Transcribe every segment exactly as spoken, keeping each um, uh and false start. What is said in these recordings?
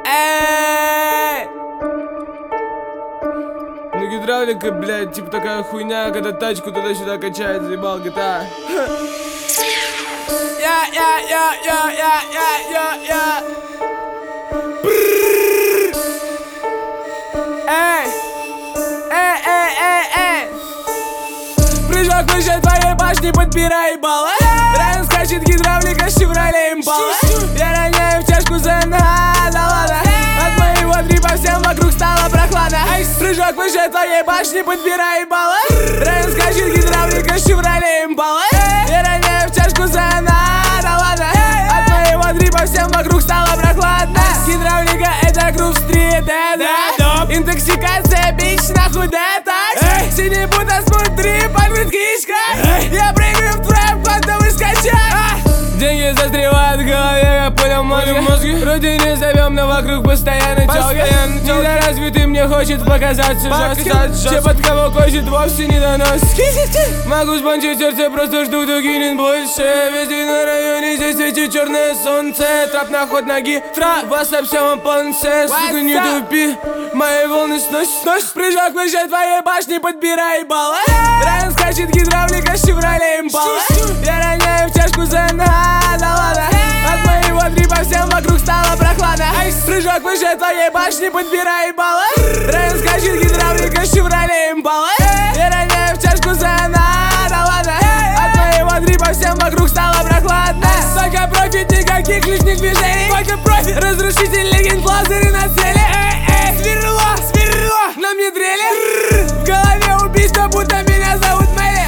Эй! Ну гидравлика, блядь, типа такая хуйня, когда тачку туда-сюда качает, заебал джи ти эй. Я, я, я, я, я, я, я, я. Эй! Эй, эй, эй, эй! Прыжок выше твоей башни, подбирай баллы. Рядом скачет гидравлика с Chevrolet Impala. Я роняю в чашку за надо, ладно. От моего дрипа всем вокруг стало прохладно. Прыжок выше твоей башни, подбирай баллы. Рядом скачет гидравлика с Chevrolet Impala. Я роняю в чашку за надо, ладно. От моего дрипа всем вокруг стало прохладно. Гидравлика это грув стрит, это интоксикация, бич, нахуй детокс. Синий будто смотри, подвид кишка. Я прыгаю в трэп, квантовый скачок. Деньги застревают в голове, как пуля в мозге. Вроде не зовем, но вокруг постоянно тёлки. Недоразвитый мне хочет показаться жестким. Все под кого косит вовсе не доноски. Могу спончить сердце, просто жду, кто кинет больше. Везде на районе здесь светит черное солнце. Трап на ход ноги, трап вас всем полнце. Сука, не тупи, мои волны сносят, сносят. Прыжок выше твоей башни, подбирай баллы. Рядом скачет гидравлика с Chevrolet Impala. Я роняю в чашку за надо, ладно. От моего дрипа всем вокруг стало прохладно. Прыжок выше твоей башни, подбирай баллы. Рядом скачет гидравлика с Chevrolet Impala. Я роняю в чашку за надо, ладно. От моего дрипа всем вокруг стало прохладно. Только профит, никаких лишних движений. Только профит, разрушитель легенд, лазеры на цели. Эй, эй, сверло, сверло, на мне дрели. В голове убийство, будто меня зовут Мэри.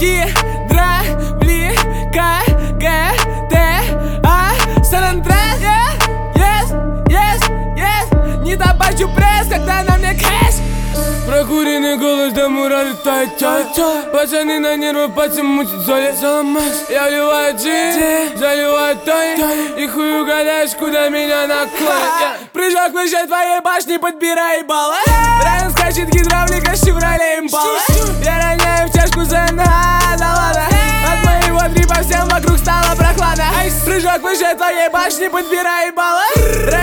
Гидравлика, Г, Т, А, Сан-Андреас. Yes, yes, yes. Не табачу пресс, когда на мне кэш. Прокуренный голос до мурали тает тётя. Пацаны на нервах, пальцем мутит соли. Я вливаю джин, заливаю той. И хуй угадаешь, куда меня наклонит. Прыжок выше твоей башни, подбирай баллы. Рядом скачет гидравлика с Chevrolet Impala. Я роняю в чашку за надо, ладно. От моего дрипа всем вокруг стало прохладно. Прыжок выше твоей башни, подбирай баллы.